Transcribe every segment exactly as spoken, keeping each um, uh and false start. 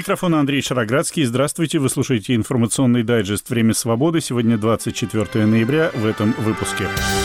микрофона Андрей Шароградский. Здравствуйте, вы слушаете информационный дайджест «Время свободы». Сегодня двадцать четвёртое ноября в этом выпуске.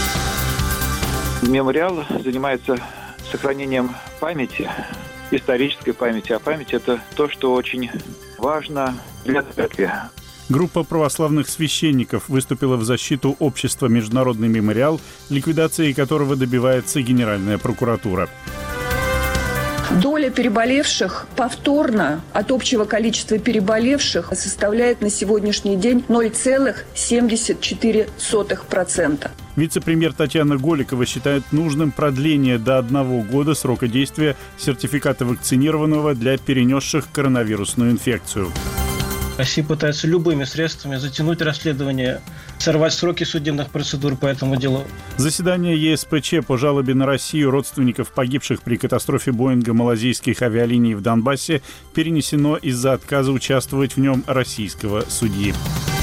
Мемориал занимается сохранением памяти, исторической памяти. А память – это то, что очень важно для церкви. Группа православных священников выступила в защиту общества «Международный мемориал», ликвидации которого добивается Генеральная прокуратура. Доля переболевших повторно от общего количества переболевших составляет на сегодняшний день ноль целых семьдесят четыре сотых процента. Вице-премьер Татьяна Голикова считает нужным продление до одного года срока действия сертификата вакцинированного для перенесших коронавирусную инфекцию. Россия пытается любыми средствами затянуть расследование, сорвать сроки судебных процедур по этому делу. Заседание Е С П Ч по жалобе на Россию родственников погибших при катастрофе Боинга малазийских авиалиний в Донбассе перенесено из-за отказа участвовать в нем российского судьи.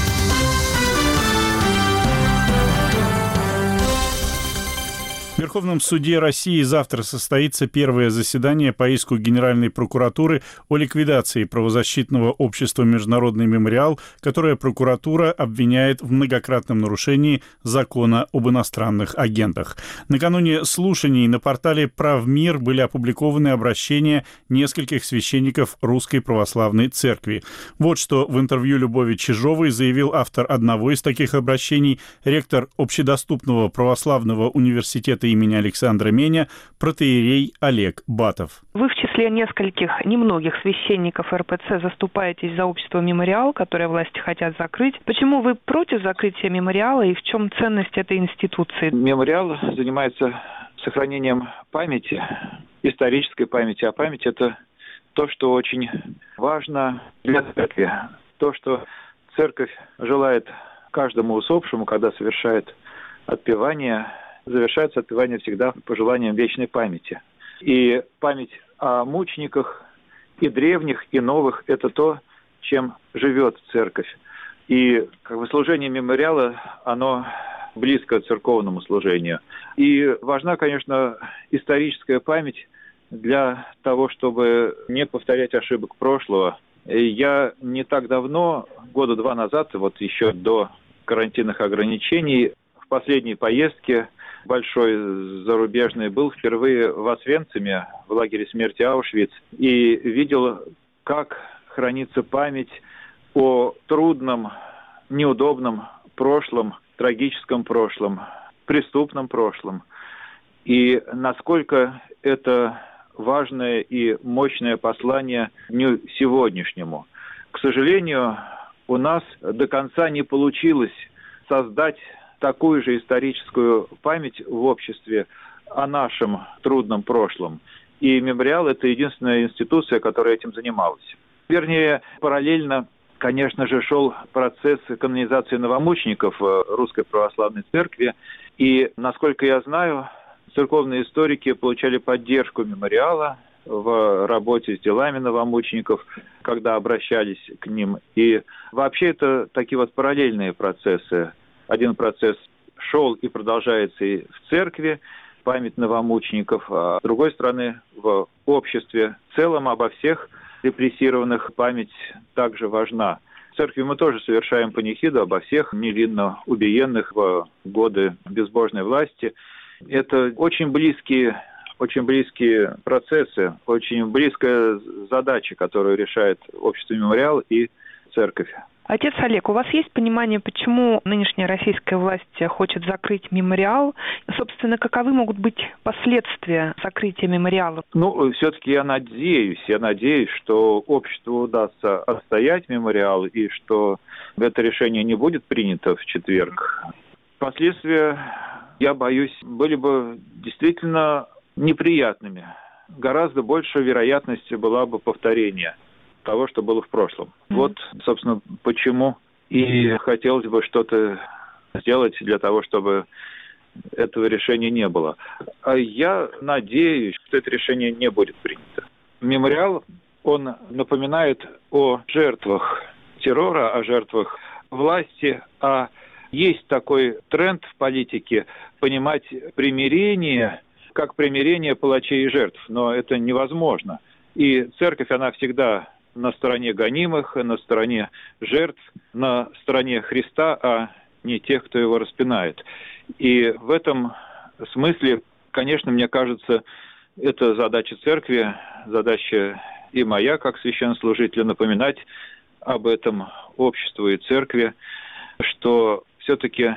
В Верховном суде России завтра состоится первое заседание по иску Генеральной прокуратуры о ликвидации правозащитного общества «Международный мемориал», которое прокуратура обвиняет в многократном нарушении закона об иностранных агентах. Накануне слушаний на портале «Правмир» были опубликованы обращения нескольких священников Русской Православной Церкви. Вот что в интервью Любови Чижовой заявил автор одного из таких обращений, ректор Общедоступного православного университета имени Александра Меня, протоиерей Олег Батов. Вы в числе нескольких немногих священников Р П Ц заступаетесь за общество «Мемориал», которое власти хотят закрыть. Почему вы против закрытия «Мемориала» и в чем ценность этой институции? «Мемориал» занимается сохранением памяти, исторической памяти. А память – это то, что очень важно для церкви. То, что церковь желает каждому усопшему, когда совершает отпевание, завершается отпевание всегда пожеланием вечной памяти. И память о мучениках и древних, и новых – это то, чем живет церковь. И как бы служение мемориала, оно близко к церковному служению. И важна, конечно, историческая память для того, чтобы не повторять ошибок прошлого. Я не так давно, года два назад, вот еще до карантинных ограничений, в последней поездке большой зарубежный был впервые в Освенциме, в лагере смерти Аушвиц, и видел, как хранится память о трудном, неудобном прошлом, трагическом прошлом, преступном прошлом, и насколько это важное и мощное послание дню сегодняшнему. К сожалению, у нас до конца не получилось создать такую же историческую память в обществе о нашем трудном прошлом. И «Мемориал» — это единственная институция, которая этим занималась. Вернее, параллельно, конечно же, шел процесс канонизации новомучеников Русской Православной Церкви. И, насколько я знаю, церковные историки получали поддержку «Мемориала» в работе с делами новомучеников, когда обращались к ним. И вообще это такие вот параллельные процессы. Один процесс шел и продолжается и в церкви, память новомучеников, а с другой стороны, в обществе в целом обо всех репрессированных память также важна. В церкви мы тоже совершаем панихиду обо всех невинно убиенных в годы безбожной власти. Это очень близкие, очень близкие процессы, очень близкая задача, которую решает общество «Мемориал» и церковь. Отец Олег, у вас есть понимание, почему нынешняя российская власть хочет закрыть «Мемориал»? Собственно, каковы могут быть последствия закрытия «Мемориала»? Ну, все-таки я надеюсь, я надеюсь, что обществу удастся отстоять «Мемориал» и что это решение не будет принято в четверг. Последствия, я боюсь, были бы действительно неприятными. Гораздо больше вероятность была бы повторения того, что было в прошлом. Mm-hmm. Вот, собственно, почему и хотелось бы что-то сделать для того, чтобы этого решения не было. А я надеюсь, что это решение не будет принято. Мемориал, он напоминает о жертвах террора, о жертвах власти, а есть такой тренд в политике понимать примирение как примирение палачей и жертв, но это невозможно. И церковь, она всегда на стороне гонимых, на стороне жертв, на стороне Христа, а не тех, кто его распинает. И в этом смысле, конечно, мне кажется, это задача церкви, задача и моя, как священнослужителя, напоминать об этом обществу и церкви, что все-таки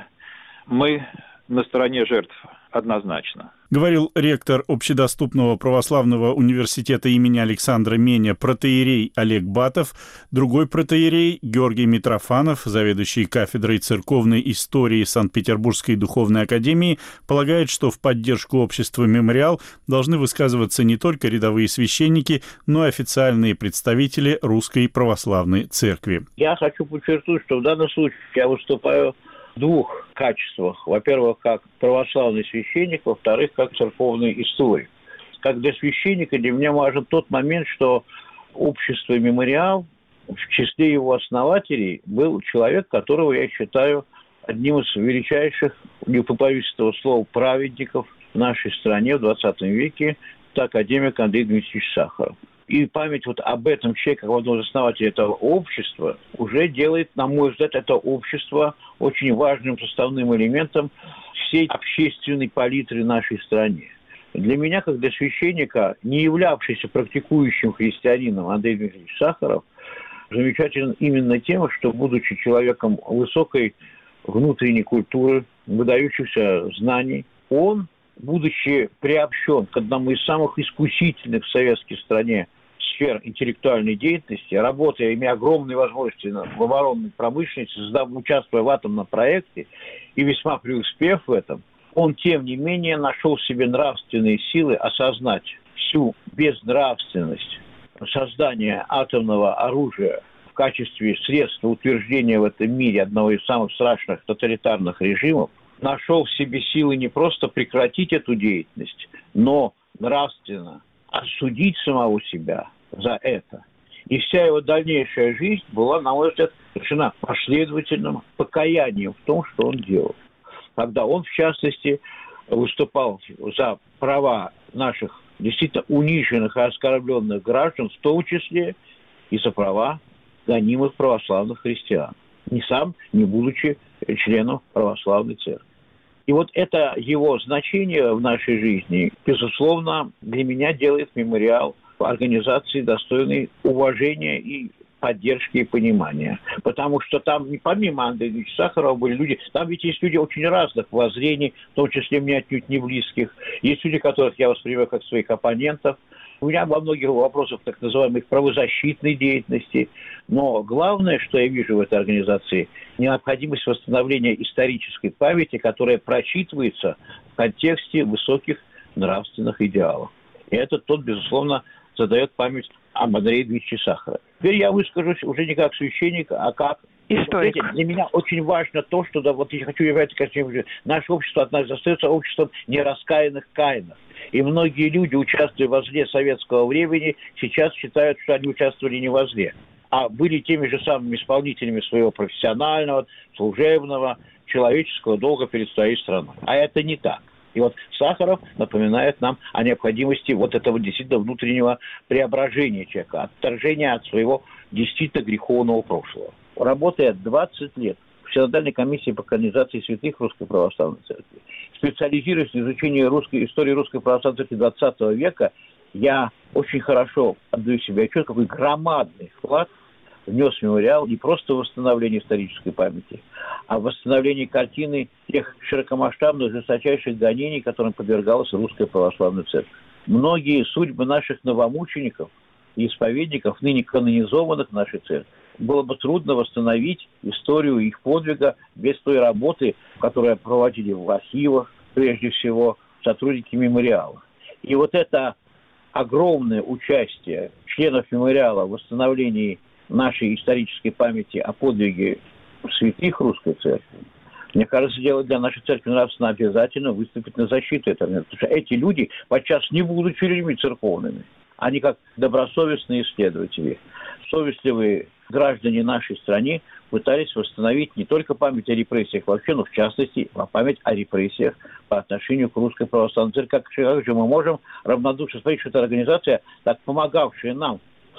мы на стороне жертв однозначно. Говорил ректор Общедоступного православного университета имени Александра Меня протоиерей Олег Батов, другой протоиерей Георгий Митрофанов, заведующий кафедрой церковной истории Санкт-Петербургской духовной академии, полагает, что в поддержку общества «Мемориал» должны высказываться не только рядовые священники, но и официальные представители Русской Православной Церкви. Я хочу подчеркнуть, что в данном случае я выступаю в двух качествах. Во-первых, как православный священник, во-вторых, как церковный историк. Как для священника для меня важен тот момент, что общество «Мемориал», в числе его основателей, был человек, которого я считаю одним из величайших, не побоюсь этого слова, праведников в нашей стране в двадцатом веке, это академик Андрей Дмитриевич Сахаров. И память вот об этом человеке, как одного из основателей этого общества, уже делает, на мой взгляд, это общество очень важным составным элементом всей общественной палитры нашей стране. Для меня, как для священника, не являвшийся практикующим христианином Андрей Дмитриевич Сахаров, замечателен именно тем, что, будучи человеком высокой внутренней культуры, выдающихся знаний, он, будучи приобщен к одному из самых искусительных в советской стране сфер интеллектуальной деятельности, работая, имея огромные возможности в оборонной промышленности, участвуя в атомном проекте и весьма преуспев в этом, он, тем не менее, нашел в себе нравственные силы осознать всю безнравственность создания атомного оружия в качестве средства утверждения в этом мире одного из самых страшных тоталитарных режимов, нашел в себе силы не просто прекратить эту деятельность, но нравственно осудить самого себя за это. И вся его дальнейшая жизнь была, на мой взгляд, совершена последовательным покаянием в том, что он делал. Когда он, в частности, выступал за права наших действительно униженных и оскорбленных граждан, в том числе и за права гонимых православных христиан, не сам, не будучи членом православной церкви. И вот это его значение в нашей жизни, безусловно, для меня делает «Мемориал» организацией, достойной уважения и поддержки и понимания. Потому что там, помимо Андрея Ильича Сахарова, были люди, там ведь есть люди очень разных воззрений, в том числе мне отнюдь не близких. Есть люди, которых я воспринимаю как своих оппонентов. У меня во многих вопросах так называемой правозащитной деятельности. Но главное, что я вижу в этой организации, необходимость восстановления исторической памяти, которая прочитывается в контексте высоких нравственных идеалов. И это тот, безусловно, задает память об Андрее Дмитриевиче Сахарове. Теперь я выскажусь уже не как священник, а как историк. Вот, для меня очень важно то, что, да, вот я хочу являться, конечно, наше общество от нас остается обществом нераскаянных каинов. И многие люди, участвуя во зле советского времени, сейчас считают, что они участвовали не во зле, а были теми же самыми исполнителями своего профессионального, служебного, человеческого долга перед своей страной. А это не так. И вот Сахаров напоминает нам о необходимости вот этого действительно внутреннего преображения человека, отторжения от своего действительно греховного прошлого. Работая двадцать лет в Синодальной комиссии по канонизации святых Русской Православной Церкви, специализируясь в изучении русской, истории Русской Православной Церкви двадцатого века, я очень хорошо отдаю себе отчет, какой громадный вклад внес «Мемориал» не просто в восстановление исторической памяти, а в восстановление картины тех широкомасштабных жесточайших гонений, которым подвергалась Русская Православная Церковь. Многие судьбы наших новомучеников и исповедников, ныне канонизованных в нашей церкви, было бы трудно восстановить историю их подвига без той работы, которую проводили в архивах, прежде всего, сотрудники «Мемориала». И вот это огромное участие членов «Мемориала» в восстановлении нашей исторической памяти о подвиге святых Русской Церкви, мне кажется, делать для нашей церкви нравственно обязательно выступить на защиту этого. Потому что эти люди, подчас не будучи людьми церковными, они как добросовестные исследователи, совестливые граждане нашей страны пытались восстановить не только память о репрессиях вообще, но в частности память о репрессиях по отношению к Русской Православной Церкви. Как же мы можем равнодушно смотреть, что эта организация, так помогавшая нам в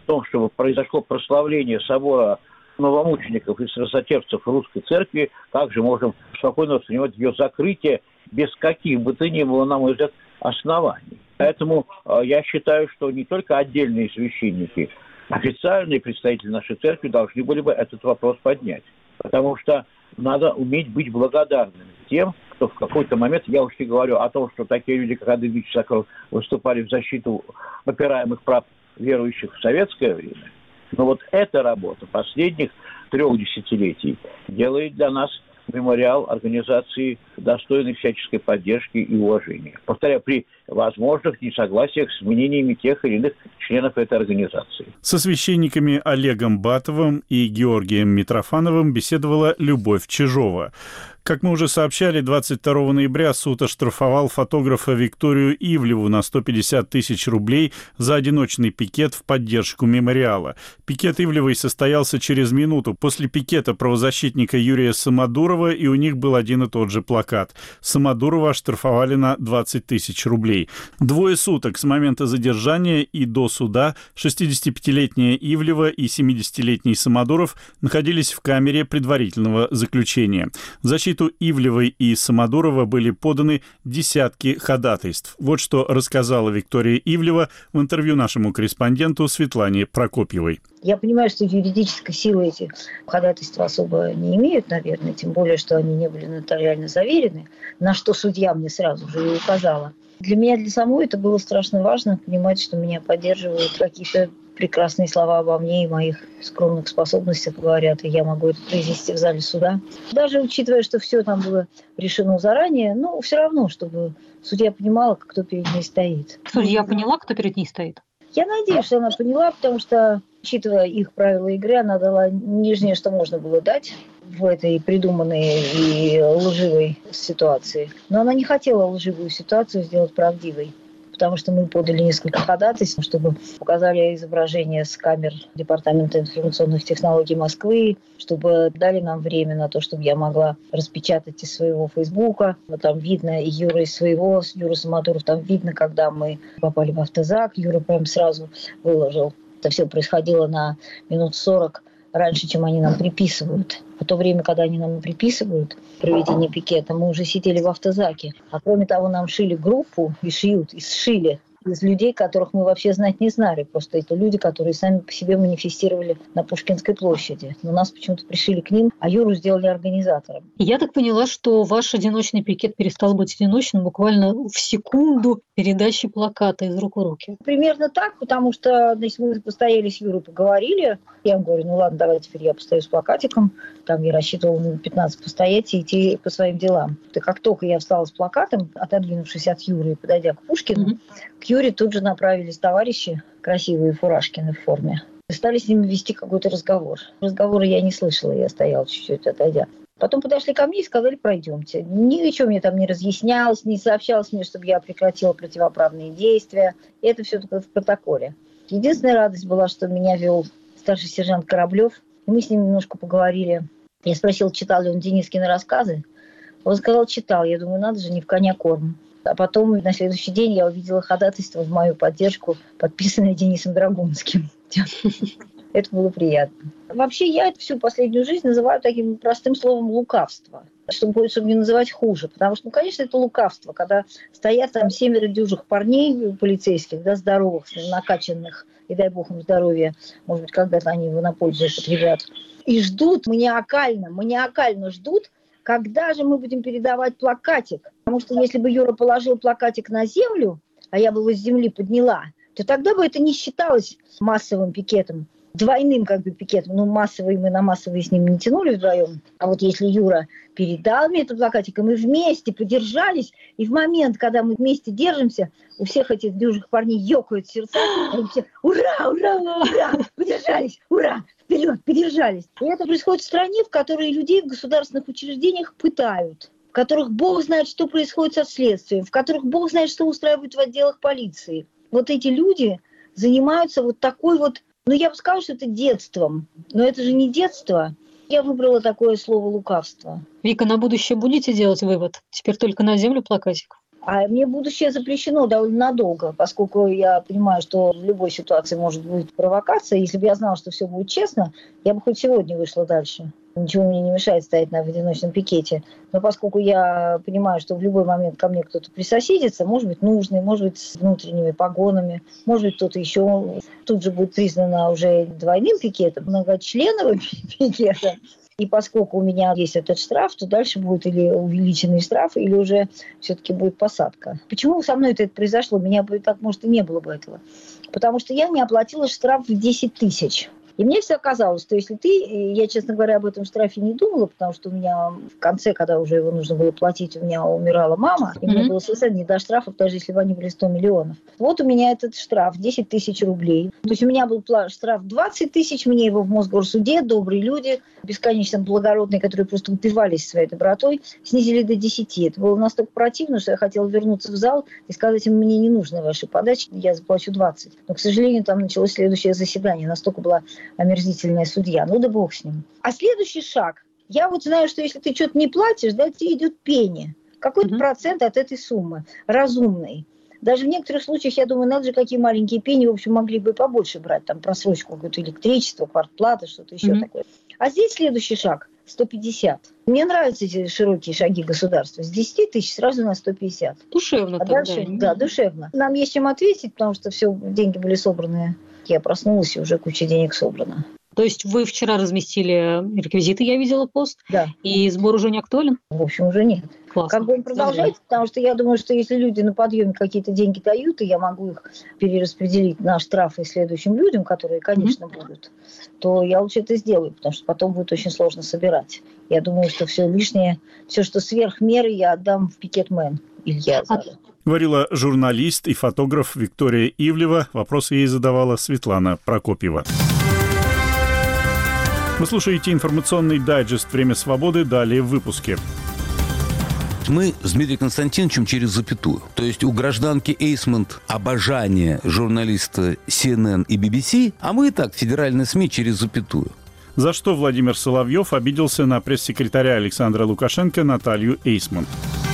том, чтобы произошло прославление собора новомучеников и страстотерпцев Русской Церкви, также можем спокойно воспринимать ее закрытие без каких бы то ни было, на мой взгляд, оснований. Поэтому э, я считаю, что не только отдельные священники, официальные представители нашей церкви должны были бы этот вопрос поднять. Потому что надо уметь быть благодарными тем, кто в какой-то момент, я уж не говорю о том, что такие люди, как Андрей Дмитриевич Соколов, выступали в защиту попираемых прав верующих в советское время. Но вот эта работа последних трех десятилетий делает для нас мемориал организации достойной всяческой поддержки и уважения. Повторяю, при возможных несогласиях с мнениями тех или иных членов этой организации. Со священниками Олегом Батовым и Георгием Митрофановым беседовала Любовь Чижова. Как мы уже сообщали, двадцать второго ноября суд оштрафовал фотографа Викторию Ивлеву на сто пятьдесят тысяч рублей за одиночный пикет в поддержку мемориала. Пикет Ивлевой состоялся через минуту после пикета правозащитника Юрия Самодурова, и у них был один и тот же плакат. Самодурова оштрафовали на двадцать тысяч рублей. Двое суток с момента задержания и до суда шестидесятипятилетняя Ивлева и семидесятилетний Самодуров находились в камере предварительного заключения. В защиту Ивлевой и Самодурова были поданы десятки ходатайств. Вот что рассказала Виктория Ивлева в интервью нашему корреспонденту Светлане Прокопьевой. Я понимаю, что юридической силы эти ходатайства особо не имеют, наверное, тем более, что они не были нотариально заверены, на что судья мне сразу же и указала. Для меня, для самой, это было страшно важно, понимать, что меня поддерживают какие-то прекрасные слова обо мне и моих скромных способностях говорят, и я могу это произнести в зале суда. Даже учитывая, что все там было решено заранее, но все равно, чтобы судья понимала, кто перед ней стоит. Судья поняла, кто перед ней стоит? Я надеюсь, что она поняла, потому что, учитывая их правила игры, она дала нижнее, что можно было дать в этой придуманной и лживой ситуации. Но она не хотела лживую ситуацию сделать правдивой, потому что мы подали несколько ходатайств, чтобы показали изображение с камер Департамента информационных технологий Москвы, чтобы дали нам время на то, чтобы я могла распечатать из своего Фейсбука. Там видно и Юра из своего, Юра Самодуров, там видно, когда мы попали в автозак. Юра прям сразу выложил. Это все происходило на минут сорок раньше, чем они нам приписывают. В то время, когда они нам приписывают проведение пикета, мы уже сидели в автозаке. А кроме того, нам шили группу и шьют, и сшили из людей, которых мы вообще знать не знали. Просто это люди, которые сами по себе манифестировали на Пушкинской площади. Но нас почему-то пришили к ним, а Юру сделали организатором. Я так поняла, что ваш одиночный пикет перестал быть одиночным буквально в секунду передачи плаката из рук в руки. Примерно так, потому что, значит, мы постояли с Юрой, поговорили. Я ему говорю, ну ладно, давай теперь я постою с плакатиком. Там я рассчитывала на пятнадцать постоять и идти по своим делам. И как только я встала с плакатом, отодвинувшись от Юры и подойдя к Пушкину, mm-hmm. к Юре тут же направились товарищи, красивые фуражкины в форме. И стали с ними вести какой-то разговор. Разговора я не слышала, я стояла чуть-чуть отойдя. Потом подошли ко мне и сказали, пройдемте. Ничего мне там не разъяснялось, не сообщалось мне, чтобы я прекратила противоправные действия. И это все только в протоколе. Единственная радость была, что меня вел старший сержант Кораблев. И мы с ним немножко поговорили. Я спросила, читал ли он Денискины рассказы. Он сказал, читал. Я думаю, надо же, не в коня корм. А потом на следующий день я увидела ходатайство в мою поддержку, подписанное Денисом Драгунским. Это было приятно. Вообще я эту всю последнюю жизнь называю таким простым словом лукавство. Чтобы, чтобы не называть хуже. Потому что, ну, конечно, это лукавство, когда стоят там семеро дюжих парней полицейских, да, здоровых, накачанных, и дай бог им здоровья, может быть, когда-то они его на пользу употребят, и ждут маниакально, маниакально ждут, когда же мы будем передавать плакатик. Потому что если бы Юра положил плакатик на землю, а я бы его с земли подняла, то тогда бы это не считалось массовым пикетом, двойным как бы пикетом. Ну, массовый мы на массовый с ним не тянули вдвоем. А вот если Юра передал мне этот плакатик, и мы вместе подержались, и в момент, когда мы вместе держимся, у всех этих дюжих парней ёкают сердца, они все «Ура! Ура! Ура! Подержались! Ура! Вперед! Подержались!» И это происходит в стране, в которой людей в государственных учреждениях пытают, в которых Бог знает, что происходит со следствием, в которых Бог знает, что устраивают в отделах полиции. Вот эти люди занимаются вот такой вот, ну я бы сказала, что это детством, но это же не детство. Я выбрала такое слово «лукавство». Вика, на будущее будете делать вывод? Теперь только на землю плакатик? А мне будущее запрещено довольно надолго, поскольку я понимаю, что в любой ситуации может быть провокация. Если бы я знала, что все будет честно, я бы хоть сегодня вышла дальше. Ничего мне не мешает стоять на одиночном пикете. Но поскольку я понимаю, что в любой момент ко мне кто-то присоседится, может быть, нужный, может быть, с внутренними погонами, может быть, кто-то еще тут же будет признано уже двойным пикетом, многочленовым пикетом. И поскольку у меня есть этот штраф, то дальше будет или увеличенный штраф, или уже все-таки будет посадка. Почему со мной это произошло? У меня бы так, может, и не было бы этого. Потому что я не оплатила штраф в десять тысяч. И мне все казалось, что если ты... Я, честно говоря, об этом штрафе не думала, потому что у меня в конце, когда уже его нужно было платить, у меня умирала мама, и mm-hmm. мне было совершенно не до штрафов, даже если бы они были сто миллионов. Вот у меня этот штраф десять тысяч рублей. То есть у меня был штраф двадцать тысяч, мне его в Мосгорсуде добрые люди, бесконечно благородные, которые просто упивались своей добротой, снизили до десяти. Это было настолько противно, что я хотела вернуться в зал и сказать им, мне не нужны ваши подачки, я заплачу двадцать. Но, к сожалению, там началось следующее заседание. Настолько была омерзительная судья. Ну да бог с ним. А следующий шаг. Я вот знаю, что если ты что-то не платишь, да, тебе идет пени. Какой-то mm-hmm. процент от этой суммы. Разумный. Даже в некоторых случаях, я думаю, надо же, какие маленькие пени, в общем, могли бы побольше брать. Там просрочку какое-то электричество, квартплата, что-то еще mm-hmm. такое. А здесь следующий шаг. сто пятьдесят. Мне нравятся эти широкие шаги государства. С десяти тысяч сразу на сто пятьдесят. Душевно. А дальше, да, душевно. Нам есть чем ответить, потому что все, деньги были собраны. Я проснулась, и уже куча денег собрана. То есть вы вчера разместили реквизиты, я видела пост, да. И сбор уже не актуален? В общем, уже нет. Классно. Как бы он продолжается, потому что я думаю, что если люди на подъеме какие-то деньги дают, и я могу их перераспределить на штрафы следующим людям, которые, конечно, mm-hmm. будут, то я лучше это сделаю, потому что потом будет очень сложно собирать. Я думаю, что все лишнее, все, что сверх меры, я отдам в пикетмен Илья Азаров. Говорила журналист и фотограф Виктория Ивлева. Вопросы ей задавала Светлана Прокопьева. Вы слушаете информационный дайджест «Время свободы». Далее в выпуске. Мы с Дмитрием Константиновичем через запятую. То есть у гражданки Эйсмонт обожание журналиста си эн эн и би би си, а мы и так федеральные СМИ через запятую. За что Владимир Соловьев обиделся на пресс-секретаря Александра Лукашенко Наталью Эйсмонт.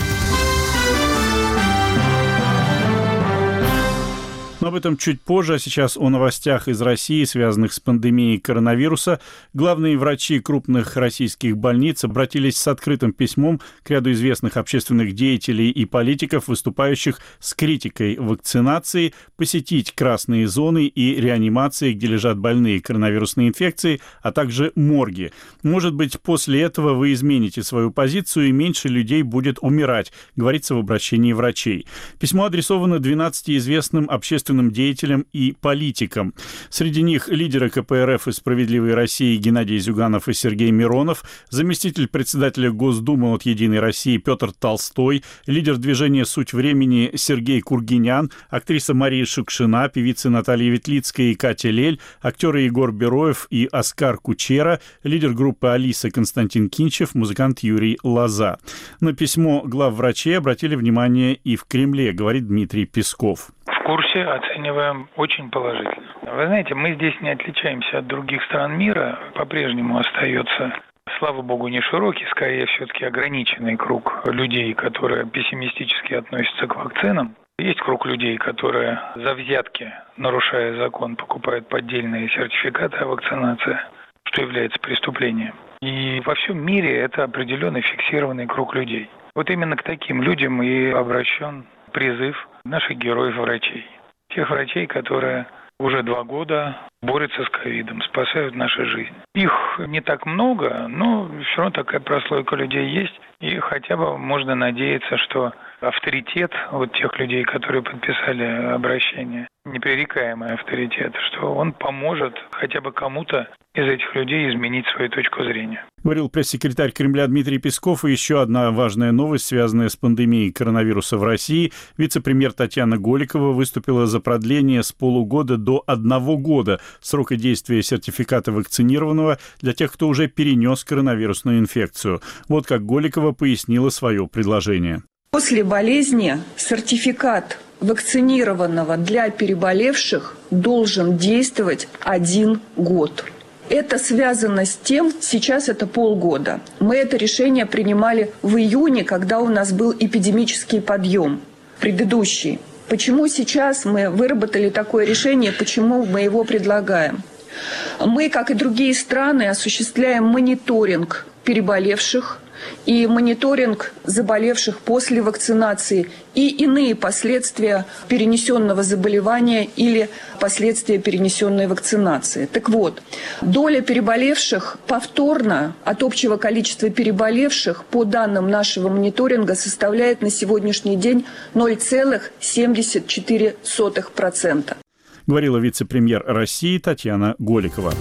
Но об этом чуть позже, а сейчас о новостях из России, связанных с пандемией коронавируса. Главные врачи крупных российских больниц обратились с открытым письмом к ряду известных общественных деятелей и политиков, выступающих с критикой вакцинации, посетить красные зоны и реанимации, где лежат больные коронавирусной инфекцией, а также морги. Может быть, после этого вы измените свою позицию и меньше людей будет умирать, говорится в обращении врачей. Письмо адресовано двенадцати известным общественным деятелям и политикам. Среди них лидеры ка пэ эр эф и «Справедливой России» Геннадий Зюганов и Сергей Миронов, заместитель председателя Госдумы от «Единой России» Петр Толстой, лидер движения «Суть времени» Сергей Кургинян, актриса Мария Шукшина, певицы Наталья Ветлицкая и Катя Лель, актеры Егор Бероев и Оскар Кучера, лидер группы «Алиса» Константин Кинчев, музыкант Юрий Лоза. На письмо главврачей обратили внимание и в Кремле, говорит Дмитрий Песков. В курсе, оцениваем очень положительно. Вы знаете, мы здесь не отличаемся от других стран мира. По-прежнему остается, слава богу, не широкий, скорее все-таки ограниченный круг людей, которые пессимистически относятся к вакцинам. Есть круг людей, которые за взятки, нарушая закон, покупают поддельные сертификаты о вакцинации, что является преступлением. И во всем мире это определенный фиксированный круг людей. Вот именно к таким людям и обращен призыв наших героев-врачей. Тех врачей, которые уже два года борются с ковидом, спасают нашу жизнь. Их не так много, но все равно такая прослойка людей есть. И хотя бы можно надеяться, что авторитет вот тех людей, которые подписали обращение, непререкаемый авторитет, что он поможет хотя бы кому-то из этих людей изменить свою точку зрения. Говорил пресс-секретарь Кремля Дмитрий Песков. И еще одна важная новость, связанная с пандемией коронавируса в России. Вице-премьер Татьяна Голикова выступила за продление с полугода до одного года срока действия сертификата вакцинированного для тех, кто уже перенес коронавирусную инфекцию. Вот как Голикова пояснила свое предложение. После болезни сертификат вакцинированного для переболевших должен действовать один год. Это связано с тем, сейчас это полгода. Мы это решение принимали в июне, когда у нас был эпидемический подъем. предыдущий. Почему сейчас мы выработали такое решение, почему мы его предлагаем? Мы, как и другие страны, осуществляем мониторинг переболевших и мониторинг заболевших после вакцинации и иные последствия перенесенного заболевания или последствия перенесенной вакцинации. Так вот, доля переболевших повторно от общего количества переболевших по данным нашего мониторинга составляет на сегодняшний день ноль целых семьдесят четыре сотых процента. Говорила вице-премьер России Татьяна Голикова.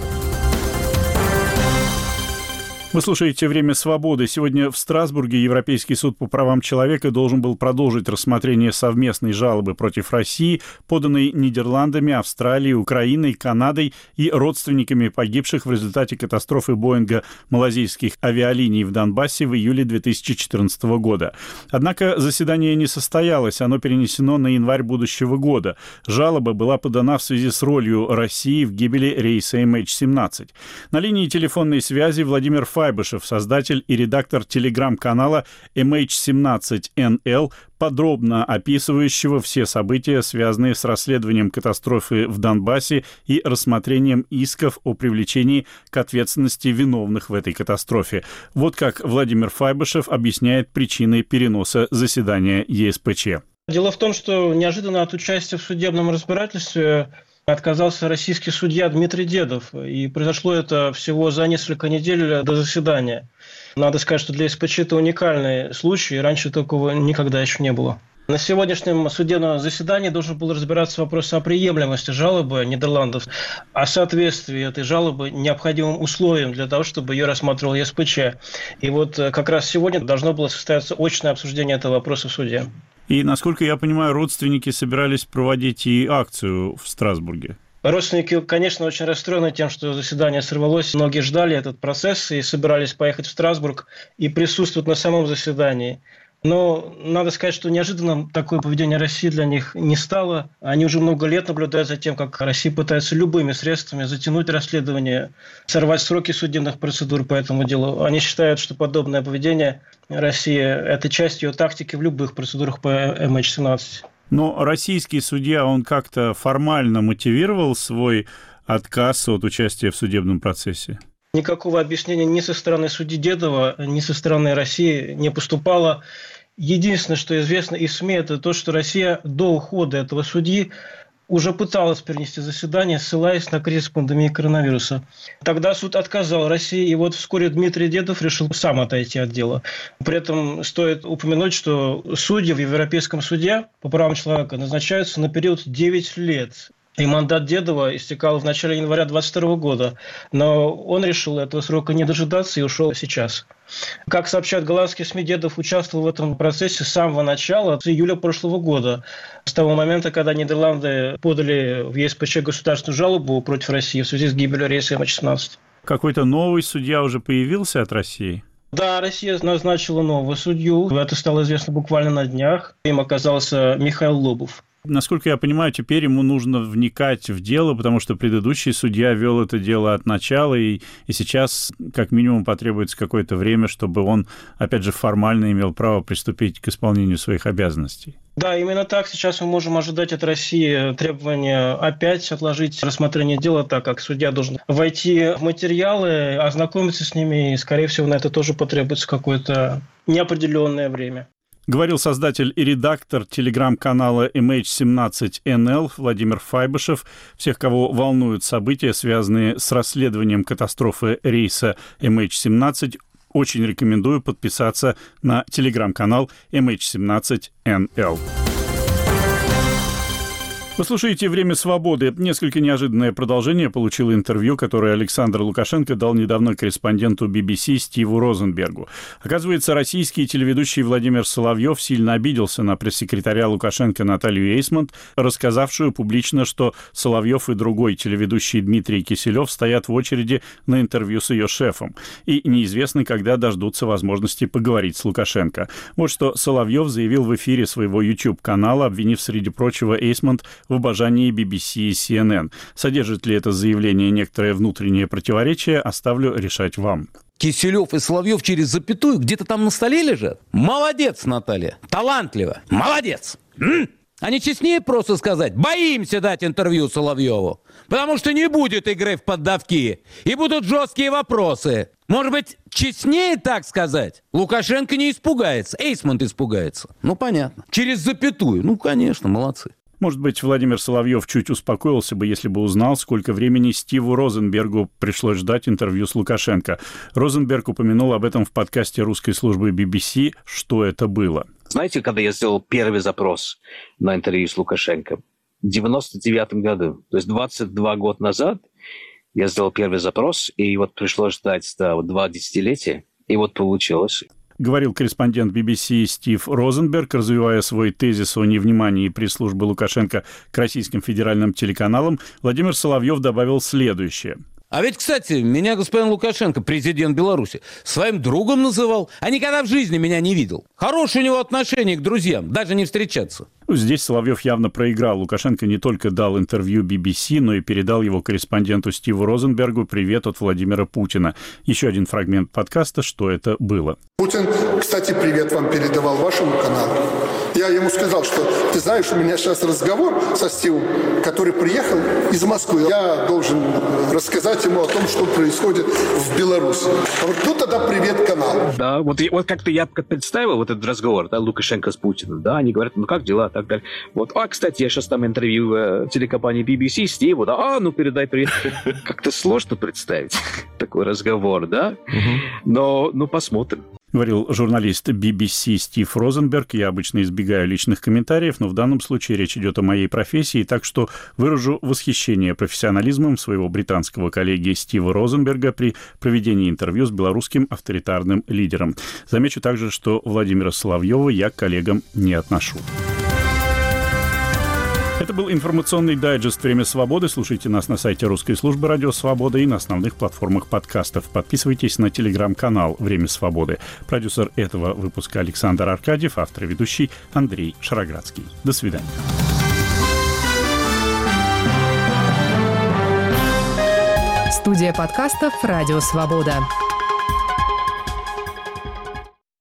Вы слушаете «Время свободы». Сегодня в Страсбурге Европейский суд по правам человека должен был продолжить рассмотрение совместной жалобы против России, поданной Нидерландами, Австралией, Украиной, Канадой и родственниками погибших в результате катастрофы Боинга малазийских авиалиний в Донбассе в июле две тысячи четырнадцатого года. Однако заседание не состоялось, оно перенесено на январь будущего года. Жалоба была подана в связи с ролью России в гибели рейса эм эйч семнадцать. На линии телефонной связи Владимир Файбышев, создатель и редактор телеграм-канала эм эйч семнадцать эн эл, подробно описывающего все события, связанные с расследованием катастрофы в Донбассе и рассмотрением исков о привлечении к ответственности виновных в этой катастрофе. Вот как Владимир Файбышев объясняет причины переноса заседания е эс пэ че. Дело в том, что неожиданно от участия в судебном разбирательстве отказался российский судья Дмитрий Дедов. И произошло это всего за несколько недель до заседания. Надо сказать, что для эс пэ че это уникальный случай, и раньше такого никогда еще не было. На сегодняшнем судебном заседании должен был разбираться вопрос о приемлемости жалобы Нидерландов, о соответствии этой жалобы необходимым условиям для того, чтобы ее рассматривал е эс пэ че. И вот как раз сегодня должно было состояться очное обсуждение этого вопроса в суде. И, насколько я понимаю, родственники собирались проводить и акцию в Страсбурге. Родственники, конечно, очень расстроены тем, что заседание сорвалось. Многие ждали этот процесс и собирались поехать в Страсбург и присутствовать на самом заседании. Но надо сказать, что неожиданным такое поведение России для них не стало. Они уже много лет наблюдают за тем, как Россия пытается любыми средствами затянуть расследование, сорвать сроки судебных процедур по этому делу. Они считают, что подобное поведение России – это часть ее тактики в любых процедурах по эм эйч семнадцать. Но российский судья, он как-то формально мотивировал свой отказ от участия в судебном процессе? Никакого объяснения ни со стороны судьи Дедова, ни со стороны России не поступало. Единственное, что известно из СМИ, это то, что Россия до ухода этого судьи уже пыталась перенести заседание, ссылаясь на кризис пандемии коронавируса. Тогда суд отказал России, и вот вскоре Дмитрий Дедов решил сам отойти от дела. При этом стоит упомянуть, что судьи в Европейском суде по правам человека назначаются на период девять лет. И мандат Дедова истекал в начале января двадцать второго года. Но он решил этого срока не дожидаться и ушел сейчас. Как сообщают голландские СМИ, Дедов участвовал в этом процессе с самого начала, с июля прошлого года. С того момента, когда Нидерланды подали в е эс пэ че государственную жалобу против России в связи с гибелью рейса эм эйч семнадцать. Какой-то новый судья уже появился от России? Да, Россия назначила нового судью. Это стало известно буквально на днях. Им оказался Михаил Лобов. Насколько я понимаю, теперь ему нужно вникать в дело, потому что предыдущий судья вел это дело от начала, и, и сейчас как минимум потребуется какое-то время, чтобы он, опять же, формально имел право приступить к исполнению своих обязанностей. Да, именно так. Сейчас мы можем ожидать от России требования опять отложить рассмотрение дела, так как судья должен войти в материалы, ознакомиться с ними, и, скорее всего, на это тоже потребуется какое-то неопределенное время. Говорил создатель и редактор телеграм-канала эм эйч семнадцать эн эл Владимир Файбышев. Всех, кого волнуют события, связанные с расследованием катастрофы рейса эм эйч семнадцать, очень рекомендую подписаться на телеграм-канал эм эйч семнадцать эн эл. Вы слушаете «Время свободы». Несколько неожиданное продолжение получило интервью, которое Александр Лукашенко дал недавно корреспонденту би би си Стиву Розенбергу. Оказывается, российский телеведущий Владимир Соловьев сильно обиделся на пресс-секретаря Лукашенко Наталью Эйсмонт, рассказавшую публично, что Соловьев и другой телеведущий Дмитрий Киселев стоят в очереди на интервью с ее шефом. И неизвестно, когда дождутся возможности поговорить с Лукашенко. Вот что Соловьев заявил в эфире своего YouTube-канала, обвинив, среди прочего, Эйсмонт в обожании би би си и си эн эн. Содержит ли это заявление некоторое внутреннее противоречие, оставлю решать вам. Киселев и Соловьев через запятую где-то там на столе лежат? Молодец, Наталья. Талантливо. Молодец. М? А не честнее просто сказать: боимся дать интервью Соловьеву, потому что не будет игры в поддавки, и будут жесткие вопросы. Может быть, честнее так сказать? Лукашенко не испугается, Эйсмонт испугается. Ну, понятно. Через запятую. Ну, конечно, молодцы. Может быть, Владимир Соловьев чуть успокоился бы, если бы узнал, сколько времени Стиву Розенбергу пришлось ждать интервью с Лукашенко. Розенберг упомянул об этом в подкасте русской службы би би си «Что это было?». Знаете, когда я сделал первый запрос на интервью с Лукашенко? В девяносто девятом году, то есть двадцать два года назад, я сделал первый запрос, и вот пришлось ждать да, вот два десятилетия, и вот получилось. Говорил корреспондент би би си Стив Розенберг, развивая свой тезис о невнимании пресс-службы Лукашенко к российским федеральным телеканалам. Владимир Соловьев добавил следующее. А ведь, кстати, меня господин Лукашенко, президент Беларуси, своим другом называл, а никогда в жизни меня не видел. Хорошее у него отношение к друзьям, даже не встречаться. Здесь Соловьев явно проиграл. Лукашенко не только дал интервью би би си, но и передал его корреспонденту Стиву Розенбергу привет от Владимира Путина. Еще один фрагмент подкаста «Что это было?». Путин, кстати, привет вам передавал вашему каналу. Я ему сказал, что ты знаешь, у меня сейчас разговор со Стивом, который приехал из Москвы. Я должен рассказать ему о том, что происходит в Беларуси. Вот, ну тогда привет каналу. Да, вот, вот как-то я представил вот этот разговор, да, Лукашенко с Путиным, да, они говорят, ну как дела, так далее. Вот, а, кстати, я сейчас там интервью э, телекомпании би би си Стиву, да, а, ну передай привет. Как-то сложно представить такой разговор, да, но, ну, посмотрим. Говорил журналист би би си Стив Розенберг. Я обычно избегаю личных комментариев, но в данном случае речь идет о моей профессии, так что выражу восхищение профессионализмом своего британского коллеги Стива Розенберга при проведении интервью с белорусским авторитарным лидером. Замечу также, что Владимира Соловьева я к коллегам не отношу. Это был информационный дайджест «Время свободы». Слушайте нас на сайте русской службы «Радио Свобода» и на основных платформах подкастов. Подписывайтесь на телеграм-канал «Время свободы». Продюсер этого выпуска Александр Аркадьев, автор и ведущий Андрей Шароградский. До свидания. Студия подкастов «Радио Свобода».